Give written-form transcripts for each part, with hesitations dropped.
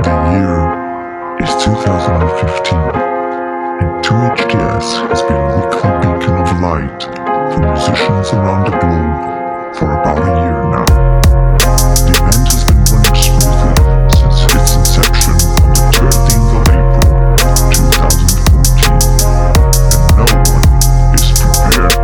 The year is 2015, and 2HDS has been a weekly beacon of light for musicians around the globe for about a year now. The event has been running smoothly since its inception on the 13th of April 2014, and no one is prepared.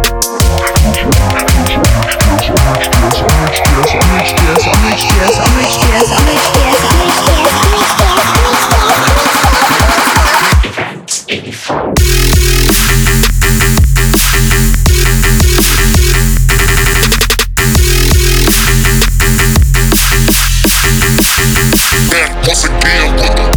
Once again with the